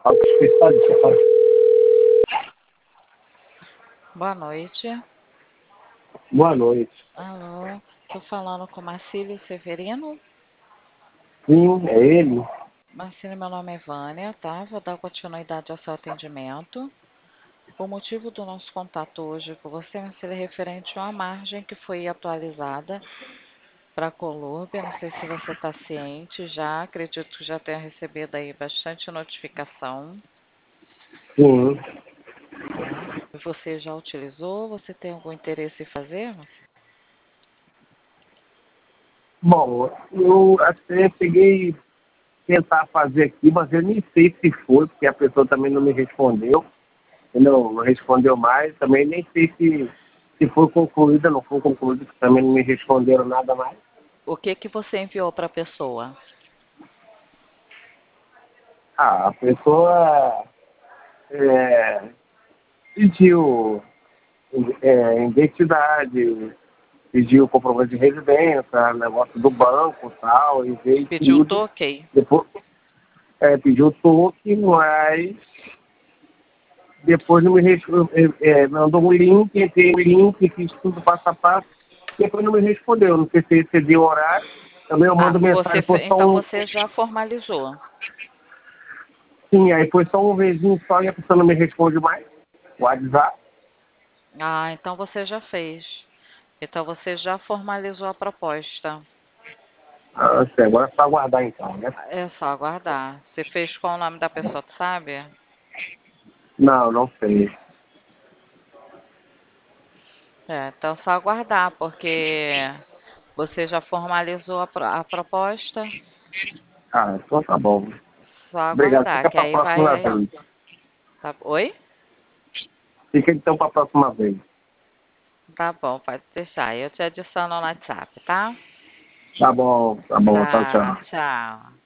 Boa noite. Boa noite. Alô, tô falando com Marcílio Severino. Sim, é ele? Marcílio, meu nome é Vânia, tá? Vou dar continuidade ao seu atendimento. O motivo do nosso contato hoje com você, Marcílio, é referente a uma margem que foi atualizada para a Colúrbia. Não sei se você está ciente já, acredito que já tenha recebido aí bastante notificação, Sim. tá? Você já utilizou? Você tem algum interesse em fazer, Marcílio? Bom, eu até peguei tentar fazer aqui, mas eu nem sei se foi, porque a pessoa também não me respondeu. Não respondeu mais. Também nem sei se foi concluída, não foi concluída, porque também não me responderam nada mais. O que que você enviou para a pessoa? A pessoa pediu identidade, pediu comprovante de residência, negócio do banco e tal, e veio Pediu o tudo. toque? Depois pediu o toque, mas depois não me mandou um link, entrei no link, fiz tudo passo a passo, depois não me respondeu. Não sei se excedeu o horário. Também eu mando mensagem, foi só Então um. você já formalizou. Sim, aí foi só um vezinho só e a pessoa não me responde mais. O WhatsApp. Ah, então você já fez. Então você já formalizou a proposta. Ah, sei, agora é só aguardar então, né? É só aguardar. Você fez qual o nome da pessoa, tu sabe? Não, não sei. Então é só aguardar, porque você já formalizou a proposta. Ah, então tá bom. Só Obrigado. aguardar, Fica que pra aí próxima vai. vez. Oi? Fica então pra próxima vez. Tá bom, pode deixar. Eu te adiciono no WhatsApp, tá? Tá bom, tchau, Tá, tchau. tchau.